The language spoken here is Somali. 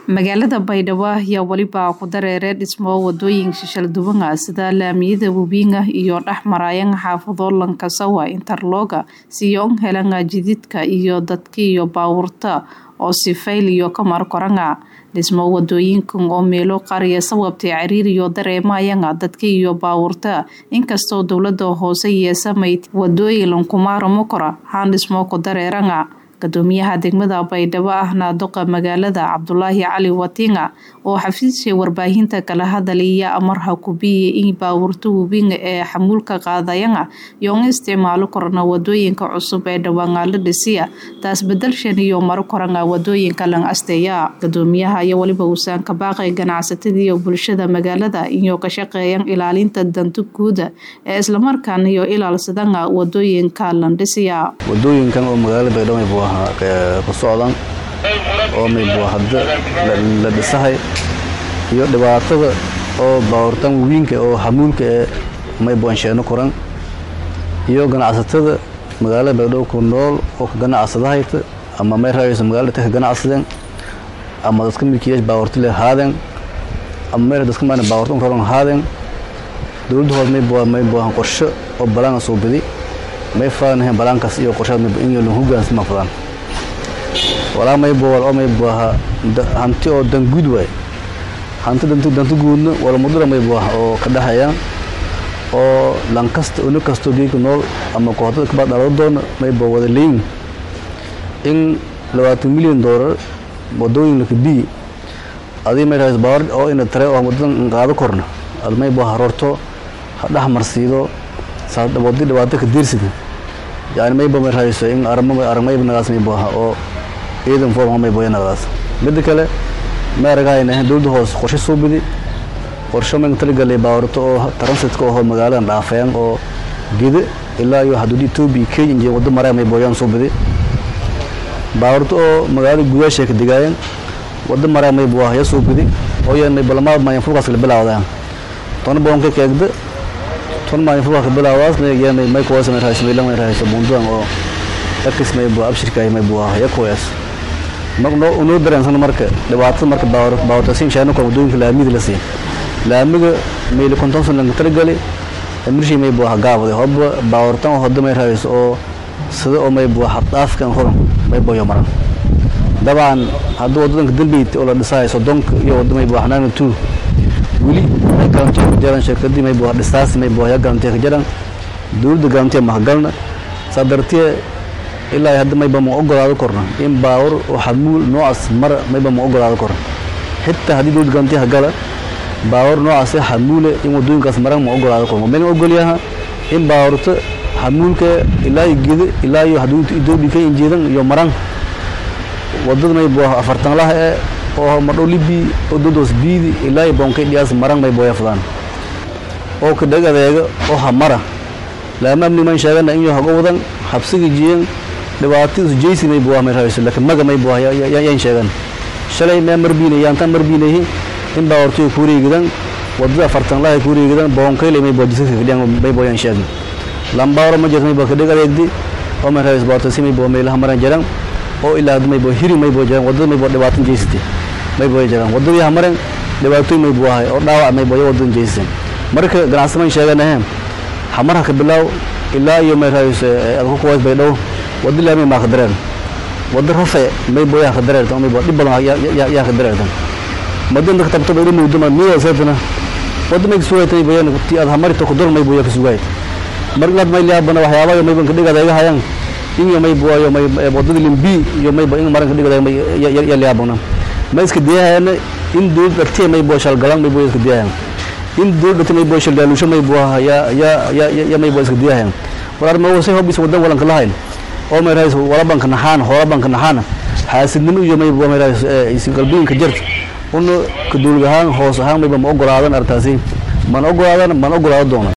magaalada Baydhabo ayaa waliba ku dareeray dhismo wadooyin shishal duwan sida laamiyada Wabinga iyo dhaxmarayaan xaafado Lankasawa Interloga siyoon helanga jididka iyo dadkii iyo baawurta oo si fayl iyo kamar koranga dhismo wadooyinkan oo meelo qariya sababtay ciriir iyo dareemayaan dadkii iyo baawurta inkastoo dawladda hoose yeesamay wadooyin lankumaarmo kora haan dhismo ku dareeranga Gadoomiyaha degmada Baydhabo ahna doqa magaalada Cabdullaahi Cali Watinga oo xafiiska warbaahinta kala hadalaya amarha kubiyay in baawurta Wabinga ee xamuulka qaadayaan iyo isticmaalo korna wadooyinka cusub ee dhawaan la dhisiya taas bedelshan iyo mar korna wadooyinka lan asteeya Gadoomiyaha ayaa waliba uusan ka baaqay ganacsatada iyo bulshada magaalada iyo ka shaqeeyaan ilaalinta danta guud ee isla markaana iyo ilaalsadana wadooyinka lan dhisiya wadooyinkan oo magaalada Baydhabo كصعدان أو مبوحد للسهاي يودبعات أو باورتان وينك أو حمولك ما يبونشانو كوران يوجنا عصتة مقالة بدو كنول أو جنا عصدهايت أما ما يرأيس مقالة تهجنا عصدين أما دسكم بكيش باورتله هذين أما دسكم أنا باورتون كوران هذين دول هذا ما يبوه قرش أو بلان صوبدي ما يفعل هم بلان كسي أو قرشات مبيني لهم جالس ما فلان ولا ما يبغى ولا ما يبغى هانتي أو دنجودوي هانتي دنتو ولا مدرة ما يبغى أو كده هيا أو لانكست ونكستو دي كنول أما قهوة كبار دارودون ما يبغى ولا لين إن لو $2 مليون بدوين لك بي هذه ما يرأي بار أو إن الترى أو مدرة قاعدة كورنا هذا ما يبغى هرورتو هذا مرسيدو saad wadada dhawaato ka diirsiga yaani may ba marayso in armay nagaas may baaha oo ciidan foorma may booyanaadaas mid kale ma aragayna dawladda hoos qorshe soo bidi qorshe man talagalay baawrto oo transitka oo magaalada dhaafayaan oo gida ilaa iyo haddii Ethiopia Kenya wada maray may booyan soo bidi baawrto oo magaalada gudaasha ka digayaan wada maray may booya soo bidi oo yaanay balamaad ma yanfuqas la bilaawdaan toon boonka keegda ton ما ينفع كبلا واس ما يجي ما يكويس ما يرهاش ما يرهاش بوندوان أو أكيس ما يبغى أبشر كاي ما يبغى يكويس ما نو درن سن مركب لبعض مركب باور تسين شانو كمدون في لامي دلسي لامي ميل كنتم سن لين ترجلي أمريكي ما يبغى جاب ده هب باور تام هاد ما يرهاش أو صد أو ما يبغى حطاف كان خرم ما يبغى يومران طبعا هادو ودن كدل بيت ولا دساي صدق يود ما يبغى حنان تو ولي garanti jaran shirkadii may buu dhistaas may buu ya garanti jaran dawladda garanti ma galna sadartii ilaa hadda may ba ma ogolaado korna in baawur oo xamuul noocaas mar may ba ma ogolaado korna xitaa hadii dawladda garanti gala baawur noocaas xamuule in wadooyinkaas maran ma ogolaado korna ma ogolyaha in baawurta xamuulka ilaa iyo haduu Ethiopia ka injeedan iyo maran wadada may buu afartan laha oo ma dholibi oo dodos biidi ilaa boonka dhiyaas maran may booya fadaan oo ka dhagadeega oo hamara laamamni man sheegana in yahay wadan xabsiga jiyeen dhibaatadu jeysay may booya meesha laakiin maga may booya yaan sheegan shalay ma marbiinayaan tan marbiinahay in baawrtu ku wareegidan wadada afartan laha ku wareegidan boonka may boojisay fidiyaan may booyan sheegin lambaaro ma jirtay ba ka dhagadeegdi oo ma raayis baawrtu si may boo meelaha maran jiraan oo ilaa may boo hiri may boo jiraan wadada may boo dhibaato jeysay may booy jiraan wadada hamaran dhibaato may boohay oo dhaawac may booy wadan jeeysan marka ganacsiga sheeganahay hamaraha ka bilaw ilaa iyo may raayis adku kuwaas Baydhabo wadada laamay ma qadareen wadada rafay may booya qadareen oo may boo dib badan ya qadareen madan ka tabto Baydhabo muddo ma miya saadana wadada may suwaytay booyan ti ad hamarto ku dor may booya ka sugay marlad may laabana waxyaabo may ban ka dhigada hayaan in may booyo may wadada limbi iyo may in maran ka dhigada may ya laabana ما يسكت ديها أنا إن دول بكتير ما يبغى شال قلم ما يبغى يسكت ديها إن دول بكتير ما يبغى شال دالوشة ما يبغى يا ما يبغى يسكت ديها ولا ما هو سيف بيسود ولا كلاهين أو ما يرأي ولا بنك نحان ولا بنك نحان حاسس إنه يوم ما يبغى ما يرأي يسكت قلبين كجرت إنه كدول جهان هو سهام ما يبغى ما أقول هذا أرتاسي ما أقول هذا ما أقول هذا دوما